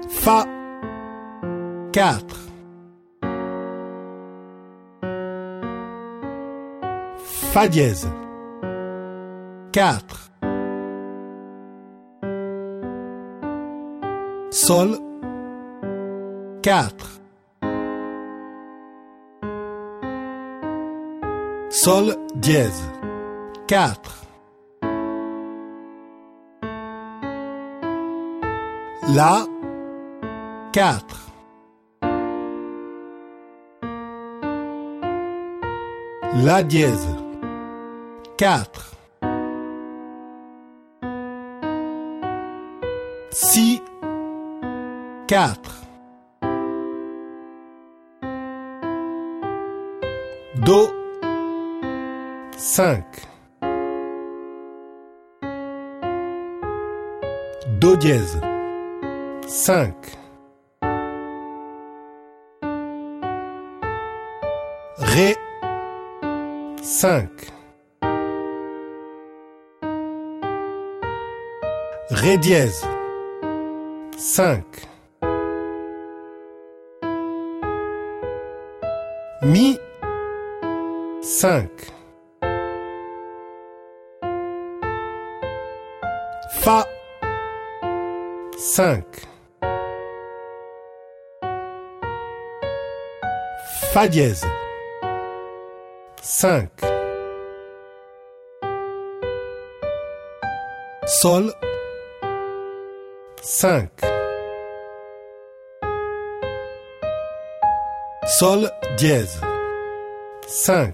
Fa 4. Fa dièse 4. Sol 4. Sol dièse 4. La 4. La dièse 4. Si 4. Do 5. Do dièse 5. Ré 5. Ré dièse 5. Mi 5. Fa 5. Fa dièse 5. Sol 5. Sol dièse 5.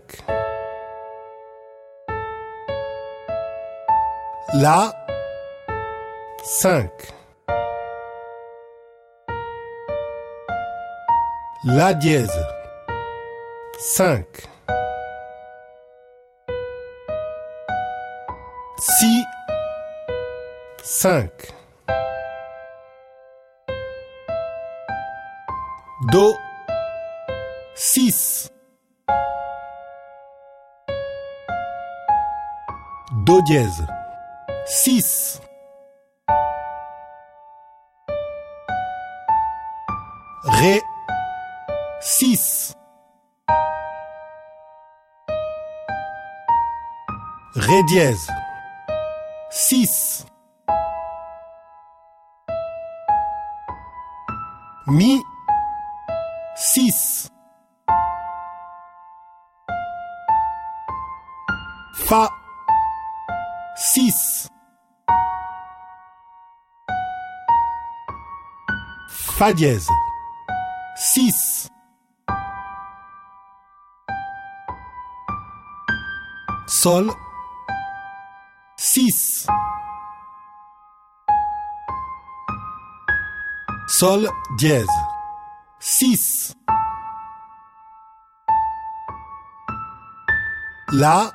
La 5. La dièse 5. Si 5. Do 6. Do dièse 6. Ré 6. Ré dièse 6. Mi 6. Fa 6. Fa dièse 6. Sol 6. Sol dièse 6. La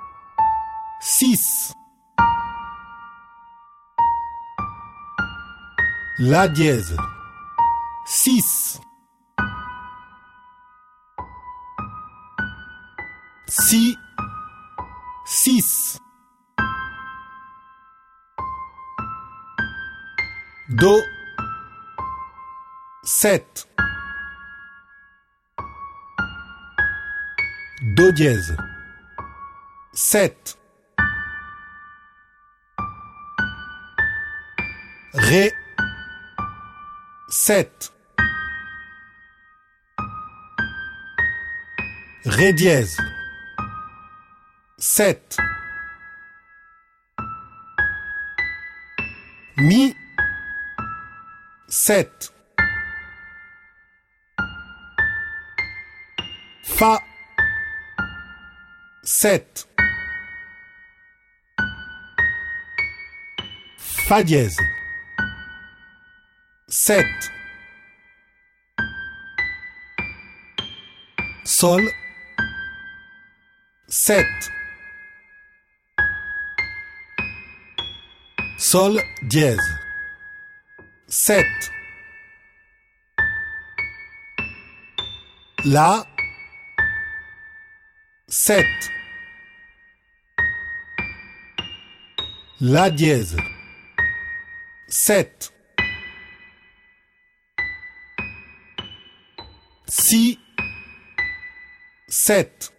6. La dièse 6. Si 6. Do 7. Do dièse 7. Ré 7. Ré dièse 7. Mi 7. Fa 7. Fa dièse 7. Sol 7. Sol dièse 7. La 7. La dièse 7. si, 7.